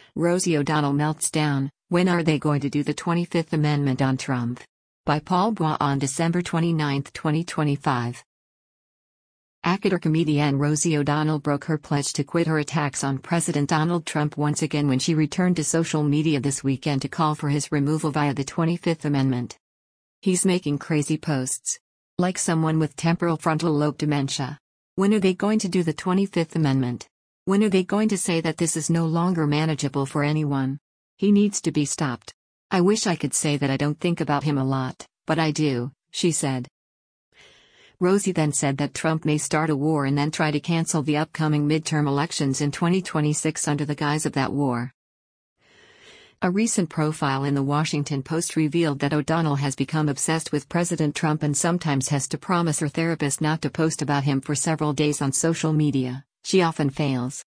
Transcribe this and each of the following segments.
Rosie O'Donnell melts down. When are they going to do the 25th Amendment on Trump? By Paul Bois on December 29, 2025. Actor-comedian Rosie O'Donnell broke her pledge to quit her attacks on President Donald Trump once again when she returned to social media this weekend to call for his removal via the 25th Amendment. He's making crazy posts. Like someone with temporal frontal lobe dementia. When are they going to do the 25th Amendment? When are they going to say that this is no longer manageable for anyone? He needs to be stopped. I wish I could say that I don't think about him a lot, but I do, she said. Rosie then said that Trump may start a war and then try to cancel the upcoming midterm elections in 2026 under the guise of that war. A recent profile in the Washington Post revealed that O'Donnell has become obsessed with President Trump and sometimes has to promise her therapist not to post about him for several days on social media. She often fails.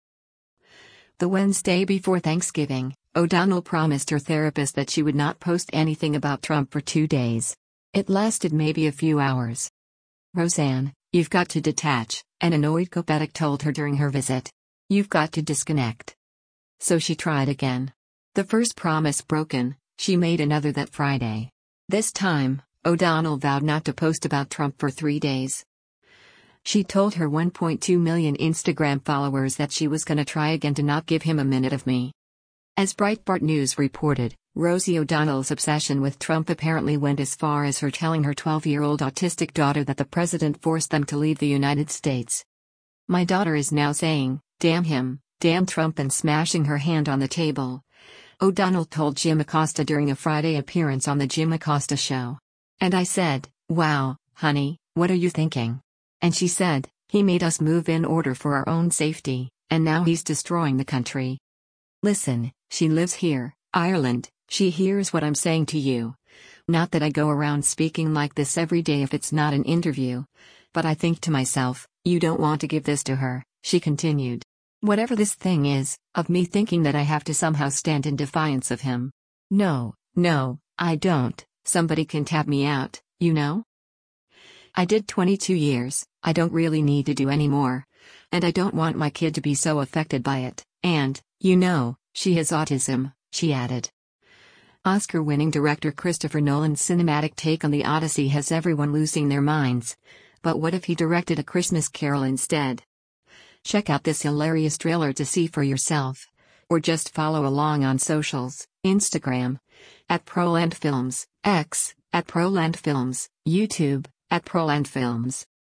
The Wednesday before Thanksgiving, O'Donnell promised her therapist that she would not post anything about Trump for 2 days. It lasted maybe a few hours. "Roseanne, you've got to detach," an annoyed Kopetic told her during her visit. "You've got to disconnect." So she tried again. The first promise broken, she made another that Friday. This time, O'Donnell vowed not to post about Trump for 3 days. She told her 1.2 million Instagram followers that she was gonna try again to not give him a minute of me. As Breitbart News reported, Rosie O'Donnell's obsession with Trump apparently went as far as her telling her 12-year-old autistic daughter that the president forced them to leave the United States. "My daughter is now saying, 'Damn him, damn Trump,' and smashing her hand on the table," O'Donnell told Jim Acosta during a Friday appearance on The Jim Acosta Show. "And I said, 'Wow, honey, what are you thinking?' And she said, 'He made us move in order for our own safety, and now he's destroying the country.' Listen, she lives here, Ireland, she hears what I'm saying to you. Not that I go around speaking like this every day if it's not an interview. But I think to myself, you don't want to give this to her," she continued. "Whatever this thing is, of me thinking that I have to somehow stand in defiance of him. No, I don't, somebody can tap me out, you know? I did 22 years, I don't really need to do any more. And I don't want my kid to be so affected by it, and, you know, she has autism," she added. Oscar-winning director Christopher Nolan's cinematic take on The Odyssey has everyone losing their minds. But what if he directed A Christmas Carol instead? Check out this hilarious trailer to see for yourself. Or just follow along on socials, Instagram, @ProlandFilms, X, @ProlandFilms, YouTube, @ProlandFilms.